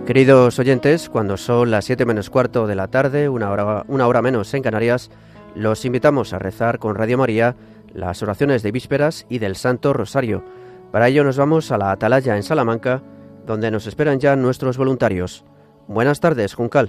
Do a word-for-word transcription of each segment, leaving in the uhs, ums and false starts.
Queridos oyentes, cuando son las siete menos cuarto de la tarde, una hora, una hora menos en Canarias, los invitamos a rezar con Radio María las oraciones de vísperas y del Santo Rosario. Para ello nos vamos a la Atalaya en Salamanca, donde nos esperan ya nuestros voluntarios. Buenas tardes, Juncal.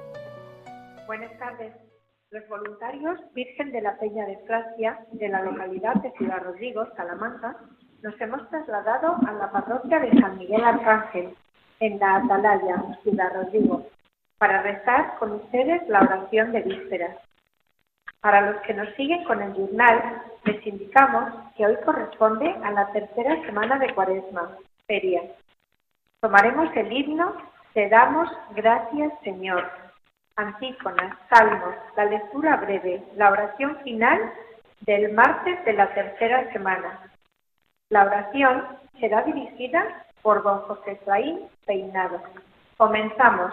Buenas tardes. Los voluntarios Virgen de la Peña de Francia, de la localidad de Ciudad Rodrigo, Salamanca, nos hemos trasladado a la parroquia de San Miguel Arcángel, en la Atalaya, Ciudad Rodrigo, para rezar con ustedes la oración de vísperas. Para los que nos siguen con el journal, les indicamos que hoy corresponde a la tercera semana de Cuaresma, feria. Tomaremos el himno Te damos gracias, Señor, antífonas, salmos, la lectura breve, la oración final del martes de la tercera semana. La oración será dirigida por don José Efraín Peinado. Comenzamos.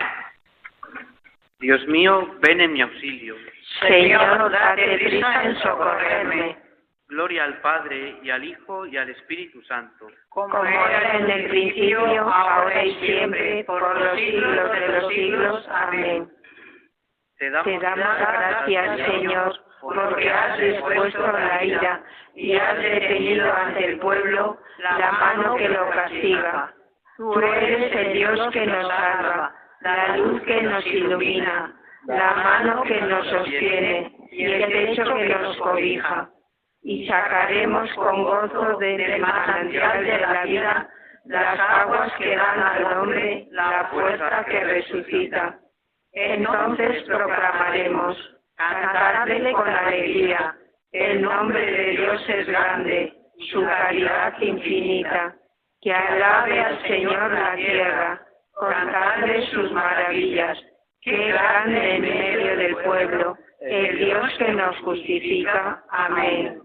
Dios mío, ven en mi auxilio. Señor, date prisa en socorrerme. Gloria al Padre, y al Hijo, y al Espíritu Santo. Como era en el principio, ahora y siempre, por los siglos de los siglos. Amén. Te damos, Te damos gracias, Señor, porque has dispuesto la ira y has detenido ante el pueblo la mano que lo castiga. Tú eres el Dios que nos salva, la luz que nos ilumina, la mano que nos sostiene y el techo que nos cobija. Y sacaremos con gozo del manantial de la vida las aguas que dan al hombre la fuerza que resucita. Entonces proclamaremos: cantadle con alegría, el nombre de Dios es grande, su caridad infinita. Que alabe al Señor la tierra, contadle sus maravillas. Qué grande en medio del pueblo, el Dios que nos justifica. Amén.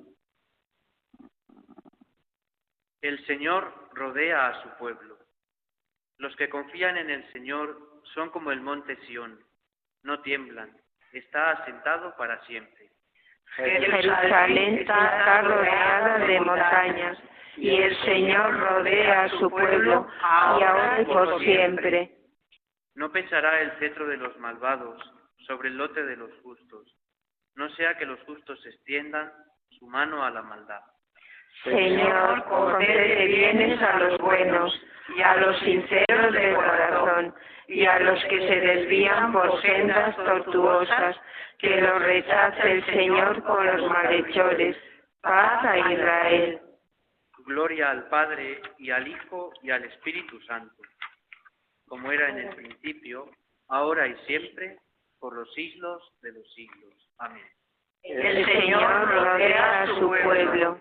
El Señor rodea a su pueblo. Los que confían en el Señor son como el monte Sión, no tiemblan, está asentado para siempre. Jerusalén está rodeada de montañas, y el Señor rodea a su pueblo, y ahora y por siempre. No pesará el cetro de los malvados sobre el lote de los justos, no sea que los justos extiendan su mano a la maldad. Señor, concede bienes a los buenos, y a los sinceros de corazón, y a los que se desvían por sendas tortuosas, que los rechace el Señor con los malhechores. Paz a Israel. Gloria al Padre, y al Hijo, y al Espíritu Santo, como era en el principio, ahora y siempre, por los siglos de los siglos. Amén. El Señor rodea a su pueblo.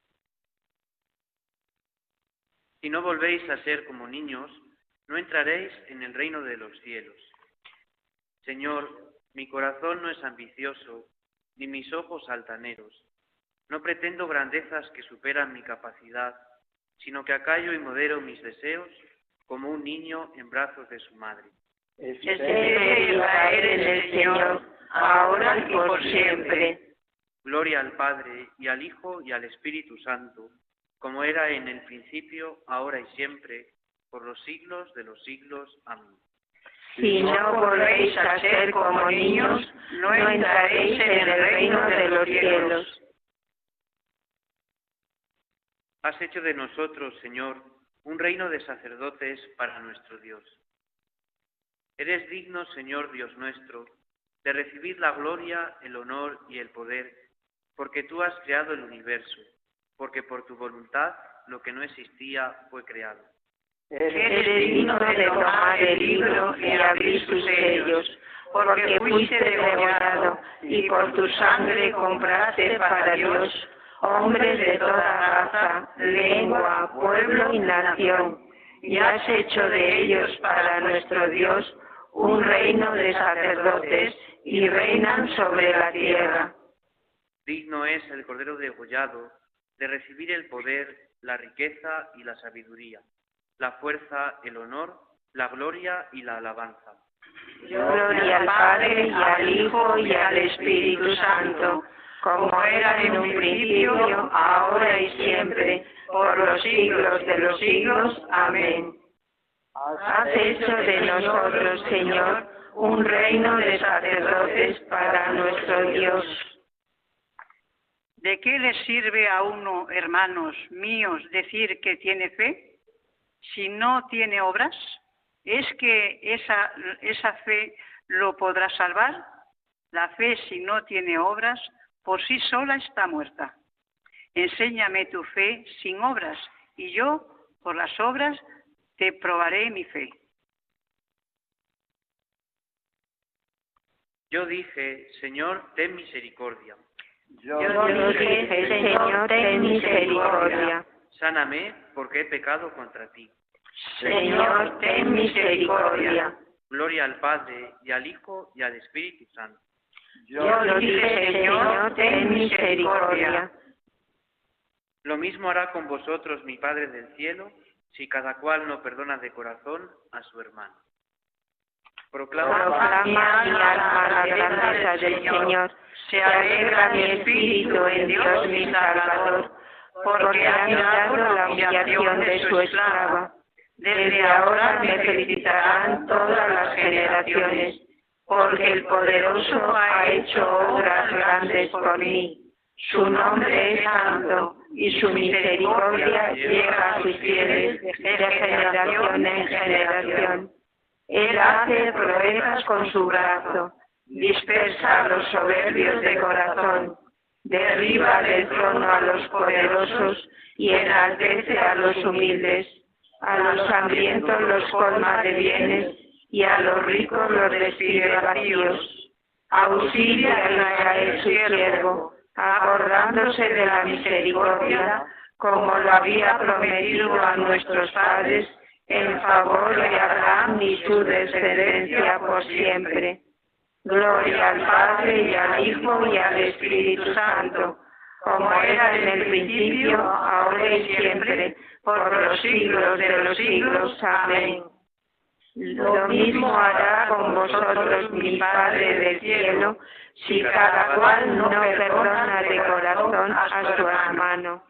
Si no volvéis a ser como niños, no entraréis en el reino de los cielos. Señor, mi corazón no es ambicioso, ni mis ojos altaneros. No pretendo grandezas que superan mi capacidad, sino que acallo y modero mis deseos como un niño en brazos de su madre. Espere Israel en el Señor, ahora y por siempre. Gloria al Padre, y al Hijo, y al Espíritu Santo, como era en el principio, ahora y siempre, por los siglos de los siglos. Amén. Si no volvéis a ser como niños, no entraréis en el reino de los cielos. Has hecho de nosotros, Señor, un reino de sacerdotes para nuestro Dios. Eres digno, Señor Dios nuestro, de recibir la gloria, el honor y el poder, porque tú has creado el universo, porque por tu voluntad lo que no existía fue creado. Eres digno de tomar el libro y abrir sus sellos, porque fuiste degollado y por tu sangre compraste para Dios hombres de toda raza, lengua, pueblo y nación, y has hecho de ellos para nuestro Dios un reino de sacerdotes y reinan sobre la tierra. Digno es el Cordero degollado de recibir el poder, la riqueza y la sabiduría, la fuerza, el honor, la gloria y la alabanza. Gloria al Padre, y al Hijo, y al Espíritu Santo, como era en un principio, ahora y siempre, por los siglos de los siglos. Amén. Haz hecho de nosotros, Señor, un reino de sacerdotes para nuestro Dios. ¿De qué les sirve a uno, hermanos míos, decir que tiene fe si no tiene obras? ¿Es que esa, esa fe lo podrá salvar? La fe, si no tiene obras, por sí sola está muerta. Enséñame tu fe sin obras, y yo, por las obras, te probaré mi fe. Yo dije, Señor, ten misericordia. Yo, Yo dije, Señor, ten misericordia. Sáname, porque he pecado contra ti. Señor, ten misericordia. Gloria al Padre, y al Hijo, y al Espíritu Santo. Yo dije, Señor, ten misericordia. Lo mismo hará con vosotros mi Padre del cielo, si cada cual no perdona de corazón a su hermano. Proclama, Proclama mi alma la grandeza del Señor. Se alegra mi espíritu en Dios mi Salvador, porque ha mirado la humillación de su esclava. Desde ahora me felicitarán todas las generaciones, porque el Poderoso ha hecho obras grandes por mí. Su nombre es santo, y su misericordia llega a sus fieles de generación en generación. Él hace proezas con su brazo, dispersa a los soberbios de corazón, derriba del trono a los poderosos y enaltece a los humildes. A los hambrientos los colma de bienes y a los ricos los despide vacíos. Auxilia a Israel su siervo, acordándose de la misericordia, como lo había prometido a nuestros padres, en favor de Abraham y su descendencia por siempre. Gloria al Padre y al Hijo y al Espíritu Santo, como era en el principio, ahora y siempre, por los siglos de los siglos. Amén. Lo mismo hará con vosotros mi Padre del cielo, si cada cual no perdona de corazón a su hermano.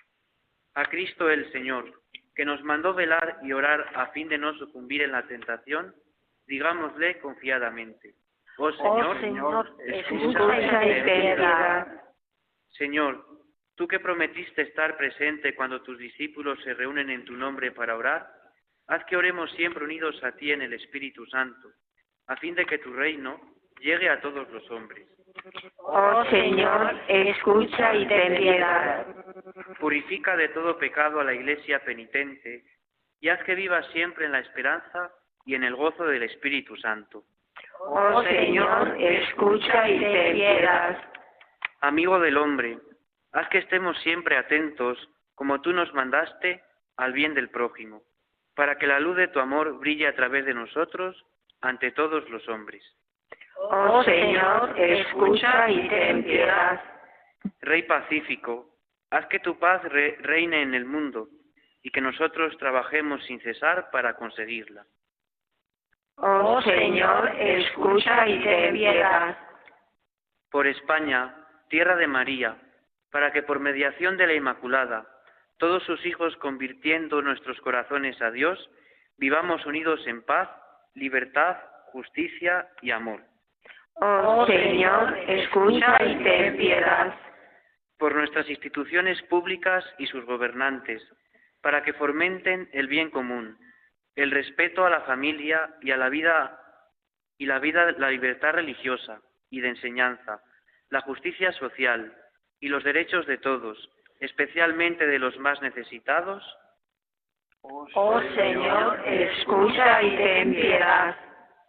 A Cristo el Señor, que nos mandó velar y orar a fin de no sucumbir en la tentación, digámosle confiadamente: Oh Señor, oh, Señor escucha y ten piedad. Señor, tú que prometiste estar presente cuando tus discípulos se reúnen en tu nombre para orar, haz que oremos siempre unidos a ti en el Espíritu Santo, a fin de que tu reino llegue a todos los hombres. Oh Señor, escucha y ten piedad. Purifica de todo pecado a la Iglesia penitente y haz que viva siempre en la esperanza y en el gozo del Espíritu Santo. Oh Señor, escucha y ten piedad. Amigo del hombre, haz que estemos siempre atentos, como tú nos mandaste, al bien del prójimo, para que la luz de tu amor brille a través de nosotros ante todos los hombres. Oh Señor, escucha y ten piedad. Rey pacífico, haz que tu paz re- reine en el mundo y que nosotros trabajemos sin cesar para conseguirla. Oh Señor, escucha y ten piedad. Por España, tierra de María, para que por mediación de la Inmaculada, todos sus hijos convirtiendo nuestros corazones a Dios, vivamos unidos en paz, libertad, justicia y amor. Oh Señor, escucha y ten piedad. Por nuestras instituciones públicas y sus gobernantes, para que fomenten el bien común, el respeto a la familia y a la vida y la vida, la libertad religiosa y de enseñanza, la justicia social y los derechos de todos, especialmente de los más necesitados. Oh Señor, escucha y ten piedad.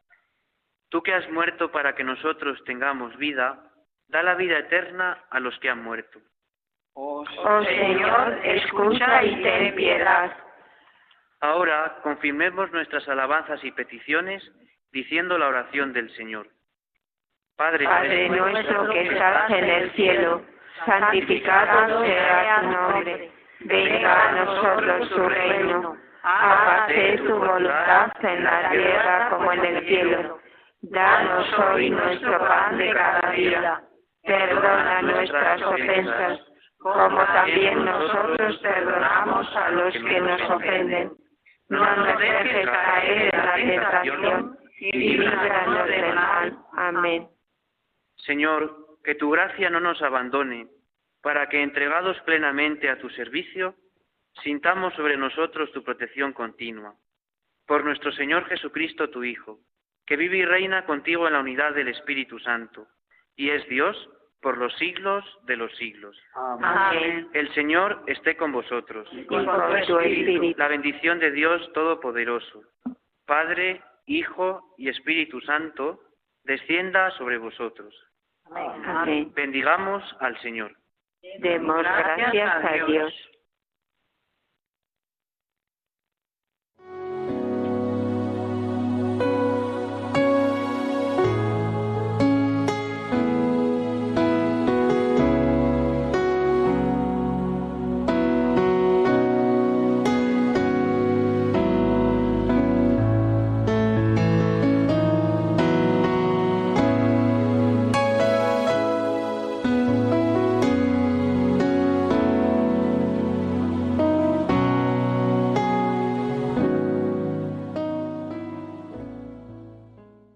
Tú que has muerto para que nosotros tengamos vida, da la vida eterna a los que han muerto. Oh Señor, escucha y ten piedad. Ahora confirmemos nuestras alabanzas y peticiones diciendo la oración del Señor. Padre, Padre nuestro que estás en el cielo, santificado sea tu nombre. Venga a nosotros tu reino. Hágase tu voluntad en la tierra como en el cielo. Danos hoy nuestro pan de cada día. Perdona nuestras ofensas, como también nosotros perdonamos a los que nos ofenden. no nos dejes caer en la tentación y líbranos del mal. Amén. Señor, que tu gracia no nos abandone, para que, entregados plenamente a tu servicio, sintamos sobre nosotros tu protección continua. Por nuestro Señor Jesucristo, tu Hijo, que vive y reina contigo en la unidad del Espíritu Santo, y es Dios por los siglos de los siglos. Amén. El Señor esté con vosotros. Y con tu espíritu. La bendición de Dios Todopoderoso, Padre, Hijo y Espíritu Santo, descienda sobre vosotros. Amén. Bendigamos al Señor. Demos gracias a Dios.